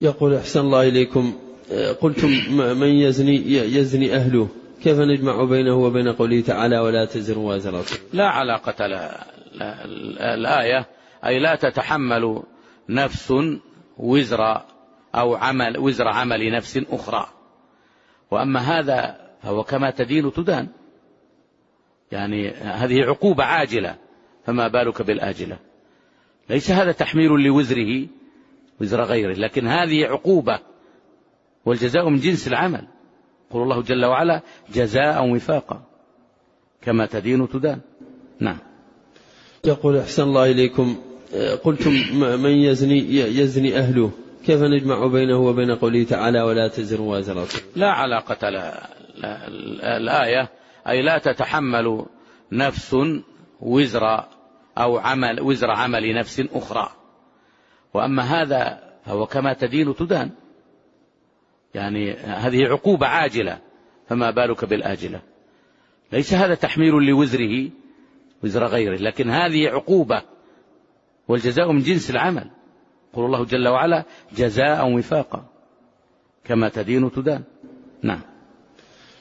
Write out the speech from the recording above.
يقول أحسن الله إليكم، قلتم من يزني أهله، كيف نجمع بينه وبين قوله تعالى ولا تزر وازرة؟ لا علاقة لها الآية، أي لا تتحمل نفس وزر عمل نفس أخرى، وأما هذا فهو كما تدين تدان، يعني هذه عقوبة عاجلة فما بالك بالآجلة. ليس هذا تحميل لوزره وزر غيره، لكن هذه عقوبة، والجزاء من جنس العمل. يقول الله جل وعلا جزاء وفاقا كما تدين تدان. نعم. يقول أحسن الله إليكم، قلتم من يزني أهله، كيف نجمع بينه وبين قوله تعالى ولا تزر وازرة؟ لا علاقة لها الآية، أي لا تتحمل نفس وزر عمل نفس أخرى، وأما هذا فهو كما تدين تدان، يعني هذه عقوبة عاجلة فما بالك بالآجلة. ليس هذا تحميل لوزره وزر غيره، لكن هذه عقوبة، والجزاء من جنس العمل. يقول الله جل وعلا جزاء وفاقا كما تدين تدان. نعم.